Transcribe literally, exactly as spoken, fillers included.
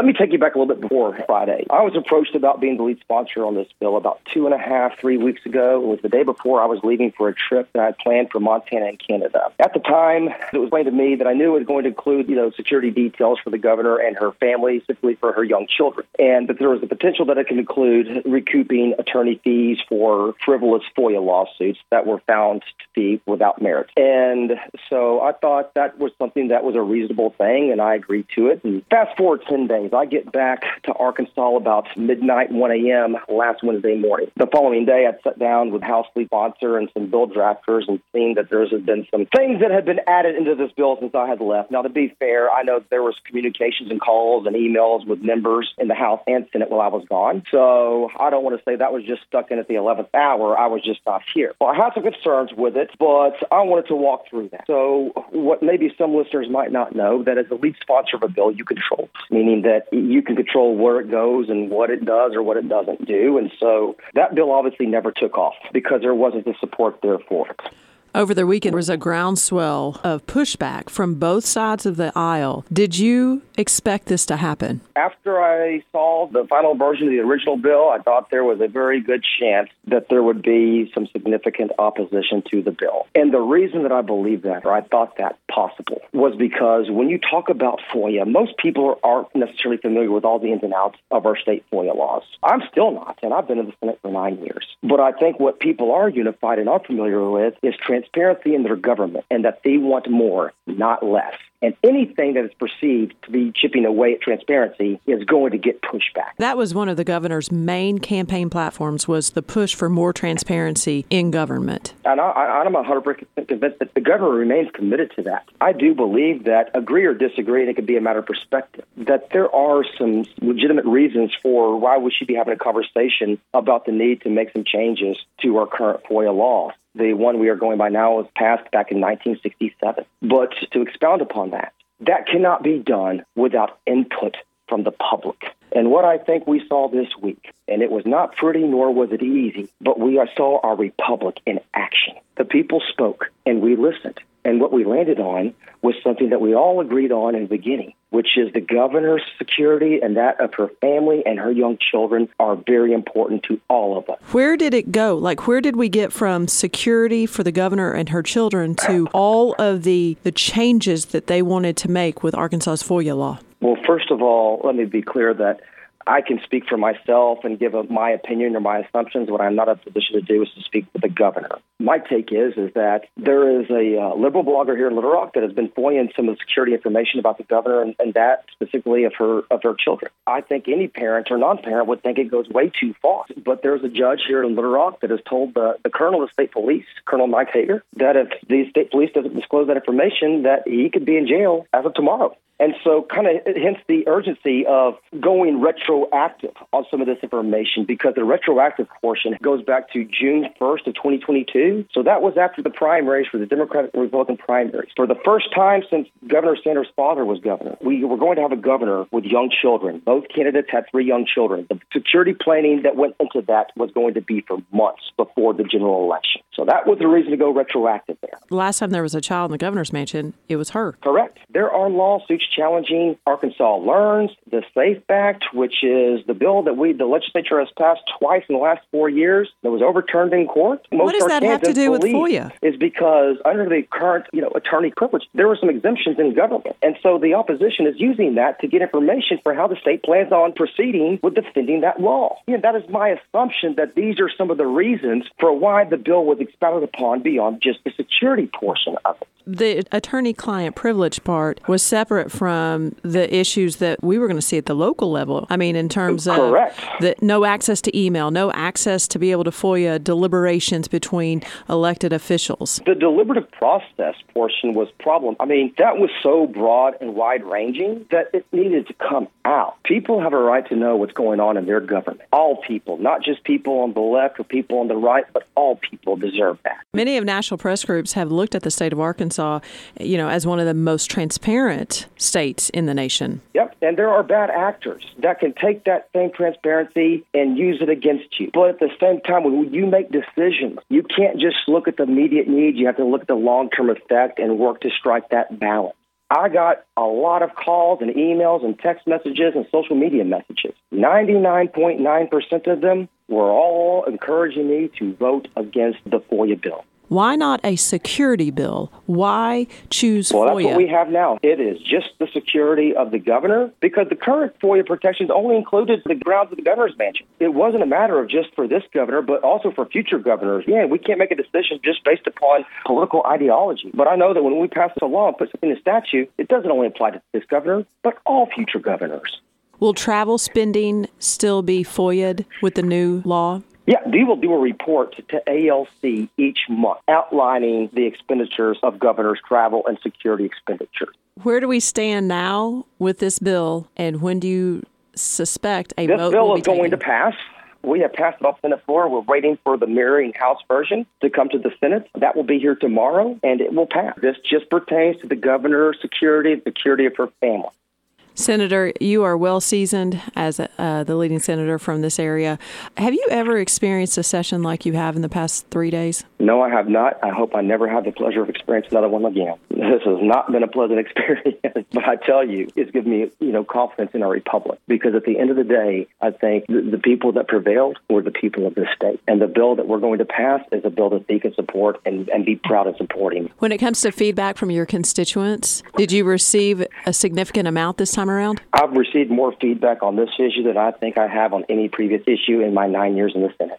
Let me take you back a little bit before Friday. I was approached about being the lead sponsor on this bill about two and a half, three weeks ago. It was the day before I was leaving for a trip that I had planned for Montana and Canada. At the time, it was explained to me that I knew it was going to include, you know, security details for the governor and her family, specifically for her young children, and that there was the potential that it could include recouping attorney fees for frivolous FOIA lawsuits that were found to be without merit. And so I thought that was something that was a reasonable thing, and I agreed to it. And fast forward ten days, I get back to Arkansas about midnight, one a.m. last Wednesday morning. The following day, I'd sat down with House lead sponsor and some bill drafters and seen that there's been some things that had been added into this bill since I had left. Now, to be fair, I know there was communications and calls and emails with members in the House and Senate while I was gone. So I don't want to say that was just stuck in at the eleventh hour. I was just not here. Well, I had some concerns with it, but I wanted to walk through that. So what maybe some listeners might not know, that as the lead sponsor of a bill, you control, meaning that you can control where it goes and what it does or what it doesn't do. And so that bill obviously never took off because there wasn't the support there for it. Over the weekend, there was a groundswell of pushback from both sides of the aisle. Did you expect this to happen? After I saw the final version of the original bill, I thought there was a very good chance that there would be some significant opposition to the bill. And the reason that I believe that, or I thought that possible, was because when you talk about FOIA, most people aren't necessarily familiar with all the ins and outs of our state FOIA laws. I'm still not, and I've been in the Senate for nine years. But I think what people are unified and are familiar with is transparency. Transparency in their government, and that they want more, not less. And anything that is perceived to be chipping away at transparency is going to get pushback. That was one of the governor's main campaign platforms, was the push for more transparency in government. And I, I'm one hundred percent convinced that the governor remains committed to that. I do believe that, agree or disagree, and it could be a matter of perspective, that there are some legitimate reasons for why we should be having a conversation about the need to make some changes to our current FOIA law. The one we are going by now was passed back in nineteen sixty-seven. But to expound upon that, that cannot be done without input from the public. And what I think we saw this week, and it was not pretty nor was it easy, but we saw our republic in action. The people spoke, and we listened. And what we landed on was something that we all agreed on in the beginning, which is the governor's security and that of her family and her young children are very important to all of us. Where did it go? Like, where did we get from security for the governor and her children to all of the, the changes that they wanted to make with Arkansas's FOIA law? Well, first of all, let me be clear that I can speak for myself and give a, my opinion or my assumptions. What I'm not in a position to do is to speak for the governor. My take is is that there is a uh, liberal blogger here in Little Rock that has been FOIAing some of the security information about the governor and, and that specifically of her of her children. I think any parent or non-parent would think it goes way too far. But there's a judge here in Little Rock that has told the, the colonel of the state police, Colonel Mike Hager, that if the state police doesn't disclose that information, that he could be in jail as of tomorrow. And so kind of hence the urgency of going retroactive on some of this information, because the retroactive portion goes back to June first of twenty twenty-two. So that was after the primaries for the Democratic and Republican primaries. For the first time since Governor Sanders' father was governor, we were going to have a governor with young children. Both candidates had three young children. The security planning that went into that was going to be for months before the general election. So that was the reason to go retroactive there. Last time there was a child in the governor's mansion, it was her. Correct. There are lawsuits challenging Arkansas Learns, the SAFE Act, which is the bill that we, the legislature has passed twice in the last four years that was overturned in court. Most what does that have to do with FOIA? Is because under the current, you know, attorney privilege, there were some exemptions in government. And so the opposition is using that to get information for how the state plans on proceeding with defending that law. And that is my assumption that these are some of the reasons for why the bill was expounded upon beyond just the security portion of it. The attorney-client privilege part was separate from the issues that we were going to see at the local level. I mean, in terms of Correct. the no access to email, no access to be able to FOIA deliberations between elected officials. The deliberative process portion was problem. I mean, that was so broad and wide-ranging that it needed to come out. People have a right to know what's going on in their government. All people, not just people on the left or people on the right, but all people deserve that. Many of national press groups have looked at the state of Arkansas you know, as one of the most transparent states in the nation. Yep, and there are bad actors that can take that same transparency and use it against you. But at the same time, when you make decisions, you can't just look at the immediate need. You have to look at the long-term effect and work to strike that balance. I got a lot of calls and emails and text messages and social media messages. ninety-nine point nine percent of them were all encouraging me to vote against the FOIA bill. Why not a security bill? Why choose well, FOIA? Well, that's what we have now. It is just the security of the governor, because the current FOIA protections only included the grounds of the governor's mansion. It wasn't a matter of just for this governor, but also for future governors. Yeah, we can't make a decision just based upon political ideology. But I know that when we pass a law and put something in the statute, it doesn't only apply to this governor, but all future governors. Will travel spending still be FOIA'd with the new law? Yeah, we will do a report to A L C each month outlining the expenditures of governors' travel and security expenditures. Where do we stand now with this bill, and when do you suspect a this vote bill will be is going taken? to pass. We have passed it off the Senate floor. We're waiting for the mirroring House version to come to the Senate. That will be here tomorrow, and it will pass. This just pertains to the governor's security, the security of her family. Senator, you are well seasoned as uh, the leading senator from this area. Have you ever experienced a session like you have in the past three days? No, I have not. I hope I never have the pleasure of experiencing another one again. This has not been a pleasant experience, but I tell you, it's given me, you know, confidence in our republic. Because at the end of the day, I think the, the people that prevailed were the people of this state. And the bill that we're going to pass is a bill that they can support and, and be proud of supporting. When it comes to feedback from your constituents, did you receive a significant amount this time around? I've received more feedback on this issue than I think I have on any previous issue in my nine years in the Senate.